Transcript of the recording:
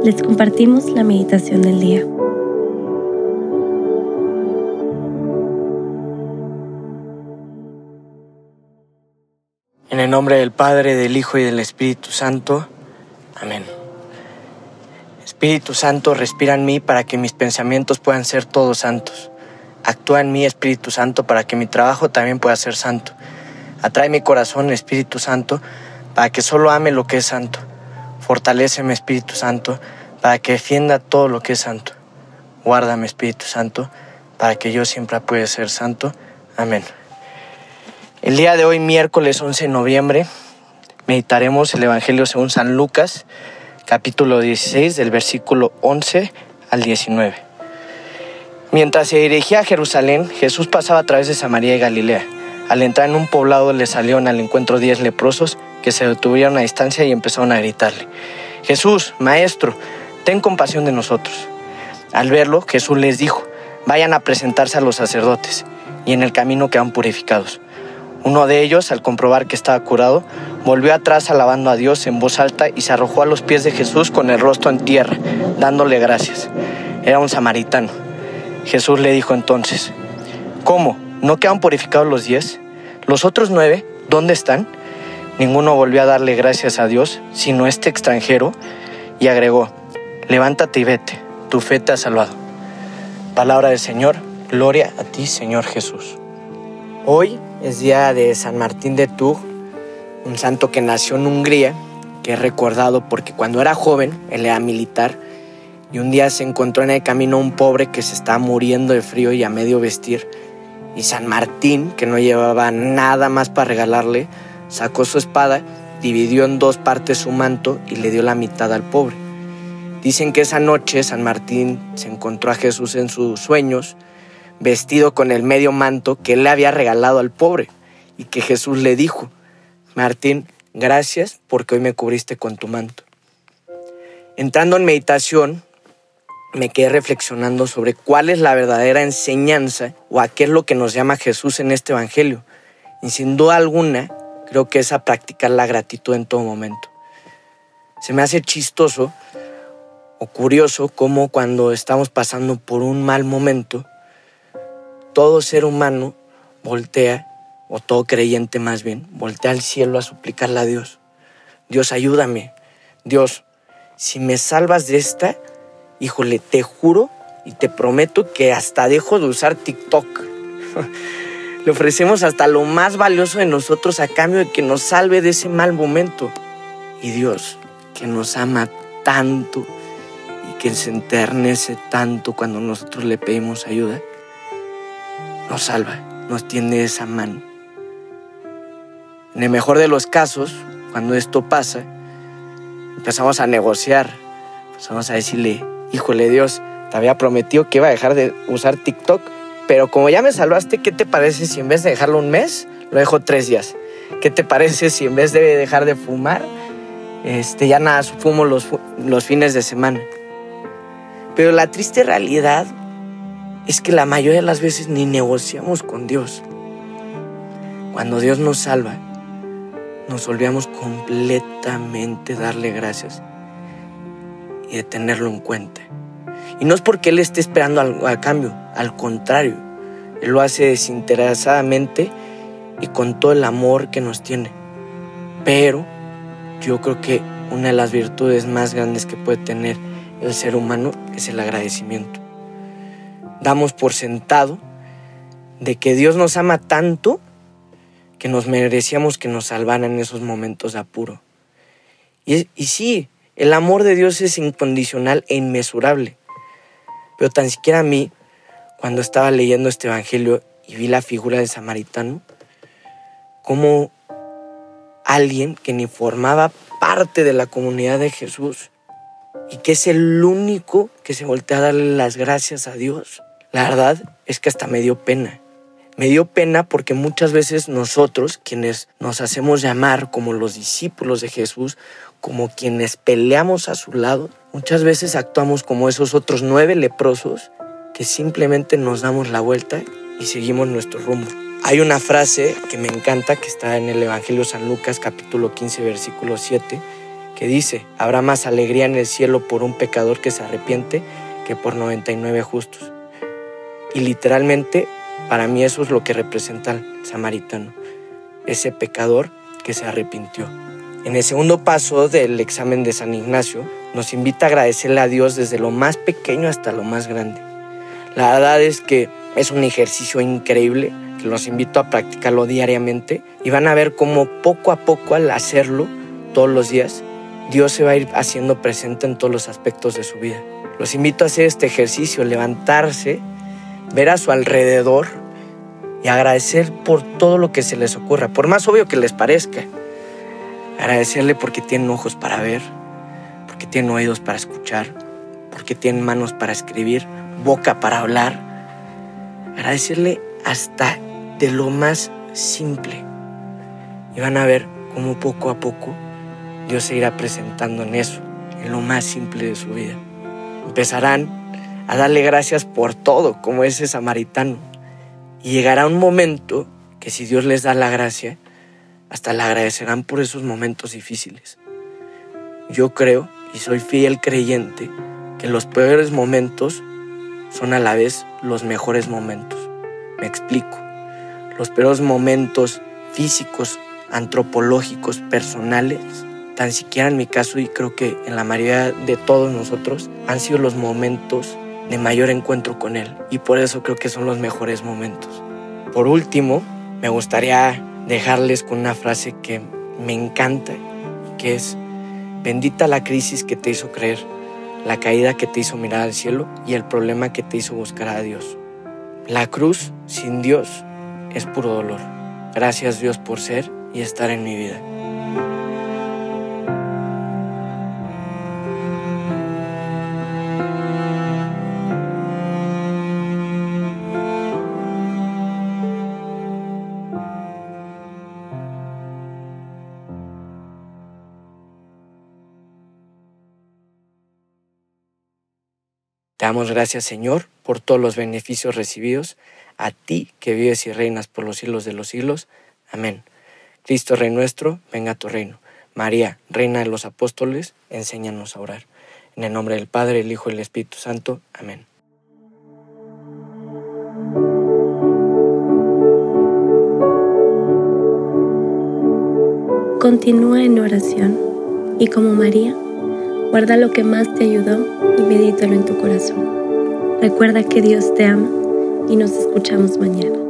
les compartimos la meditación del día. En el nombre del Padre, del Hijo y del Espíritu Santo. Amén. Espíritu Santo, respira en mí para que mis pensamientos puedan ser todos santos. Actúa en mí, Espíritu Santo, para que mi trabajo también pueda ser santo. Atrae mi corazón, Espíritu Santo, para que solo ame lo que es santo. Fortaléceme, Espíritu Santo, para que defienda todo lo que es santo. Guárdame, Espíritu Santo, para que yo siempre pueda ser santo. Amén. El día de hoy, miércoles 11 de noviembre, meditaremos el Evangelio según San Lucas, capítulo 16, del versículo 11 al 19. Mientras se dirigía a Jerusalén, Jesús pasaba a través de Samaria y Galilea. Al entrar en un poblado le salieron al encuentro 10 leprosos que se detuvieron a distancia y empezaron a gritarle: Jesús, Maestro, ten compasión de nosotros. Al verlo, Jesús les dijo: vayan a presentarse a los sacerdotes, y en el camino quedan purificados. Uno de ellos, al comprobar que estaba curado, volvió atrás alabando a Dios en voz alta y se arrojó a los pies de Jesús con el rostro en tierra, dándole gracias. Era un samaritano. Jesús le dijo entonces: ¿cómo? ¿No quedan purificados los 10? ¿Los otros 9, dónde están? Ninguno volvió a darle gracias a Dios, sino este extranjero, y agregó: levántate y vete, tu fe te ha salvado. Palabra del Señor, gloria a ti, Señor Jesús. Hoy es día de San Martín de Tours, un santo que nació en Hungría, que es recordado porque cuando era joven, él era militar, y un día se encontró en el camino un pobre que se estaba muriendo de frío y a medio vestir, y San Martín, que no llevaba nada más para regalarle, sacó su espada, dividió en 2 partes su manto y le dio la mitad al pobre. Dicen que esa noche San Martín se encontró a Jesús en sus sueños, vestido con el medio manto que él le había regalado al pobre, y que Jesús le dijo: Martín, gracias porque hoy me cubriste con tu manto. Entrando en meditación, me quedé reflexionando sobre cuál es la verdadera enseñanza o a qué es lo que nos llama Jesús en este evangelio. Y sin duda alguna, creo que es a practicar la gratitud en todo momento. Se me hace chistoso o curioso cómo cuando estamos pasando por un mal momento, todo ser humano voltea, o todo creyente más bien, voltea al cielo a suplicarle a Dios: Dios, ayúdame. Dios, si me salvas de esta, híjole, te juro y te prometo que hasta dejo de usar TikTok. Le ofrecemos hasta lo más valioso de nosotros a cambio de que nos salve de ese mal momento. Y Dios, que nos ama tanto y que se enternece tanto cuando nosotros le pedimos ayuda, nos salva, nos tiende esa mano. En el mejor de los casos, cuando esto pasa, empezamos a negociar, empezamos a decirle: híjole, Dios, te había prometido que iba a dejar de usar TikTok, pero como ya me salvaste, ¿qué te parece si en vez de dejarlo 1 mes, lo dejo 3 días? ¿Qué te parece si en vez de dejar de fumar, ya nada, fumo los fines de semana? Pero la triste realidad es que la mayoría de las veces ni negociamos con Dios. Cuando Dios nos salva, nos olvidamos completamente darle gracias y de tenerlo en cuenta. Y no es porque Él esté esperando algo a cambio, al contrario, Él lo hace desinteresadamente y con todo el amor que nos tiene. Pero yo creo que una de las virtudes más grandes que puede tener el ser humano es el agradecimiento. Damos por sentado de que Dios nos ama tanto que nos merecíamos que nos salvaran en esos momentos de apuro. Y sí, el amor de Dios es incondicional e inmesurable. Pero tan siquiera a mí, cuando estaba leyendo este evangelio y vi la figura del samaritano, como alguien que ni formaba parte de la comunidad de Jesús y que es el único que se voltea a darle las gracias a Dios. La verdad es que hasta me dio pena. Me dio pena porque muchas veces nosotros, quienes nos hacemos llamar como los discípulos de Jesús, como quienes peleamos a su lado, muchas veces actuamos como esos otros 9 leprosos que simplemente nos damos la vuelta y seguimos nuestro rumbo. Hay una frase que me encanta que está en el Evangelio de San Lucas, capítulo 15, versículo 7, que dice: habrá más alegría en el cielo por un pecador que se arrepiente que por 99 justos. Y literalmente, para mí eso es lo que representa el samaritano, ese pecador que se arrepintió. En el segundo paso del examen de San Ignacio, nos invita a agradecerle a Dios desde lo más pequeño hasta lo más grande. La verdad es que es un ejercicio increíble, que los invito a practicarlo diariamente, y van a ver cómo poco a poco, al hacerlo todos los días, Dios se va a ir haciendo presente en todos los aspectos de su vida. Los invito a hacer este ejercicio, levantarse, ver a su alrededor y agradecer por todo lo que se les ocurra, por más obvio que les parezca. Agradecerle porque tienen ojos para ver, porque tienen oídos para escuchar, porque tienen manos para escribir, boca para hablar. Agradecerle hasta de lo más simple. Y van a ver cómo poco a poco Dios se irá presentando en eso, en lo más simple de su vida. Empezarán a darle gracias por todo, como ese samaritano. Y llegará un momento que, si Dios les da la gracia, hasta le agradecerán por esos momentos difíciles. Yo creo, y soy fiel creyente, que los peores momentos son a la vez los mejores momentos. Me explico. Los peores momentos físicos, antropológicos, personales, tan siquiera en mi caso, y creo que en la mayoría de todos nosotros, han sido los momentos de mayor encuentro con Él. Y por eso creo que son los mejores momentos. Por último, me gustaría dejarles con una frase que me encanta, que es: bendita la crisis que te hizo creer, la caída que te hizo mirar al cielo y el problema que te hizo buscar a Dios. La cruz sin Dios es puro dolor. Gracias, Dios, por ser y estar en mi vida. Te damos gracias, Señor, por todos los beneficios recibidos, a ti que vives y reinas por los siglos de los siglos. Amén. Cristo, Rey nuestro, venga a tu reino. María, Reina de los Apóstoles, enséñanos a orar. En el nombre del Padre, el Hijo y el Espíritu Santo. Amén. Continúa en oración y, como María, guarda lo que más te ayudó y medítalo en tu corazón. Recuerda que Dios te ama y nos escuchamos mañana.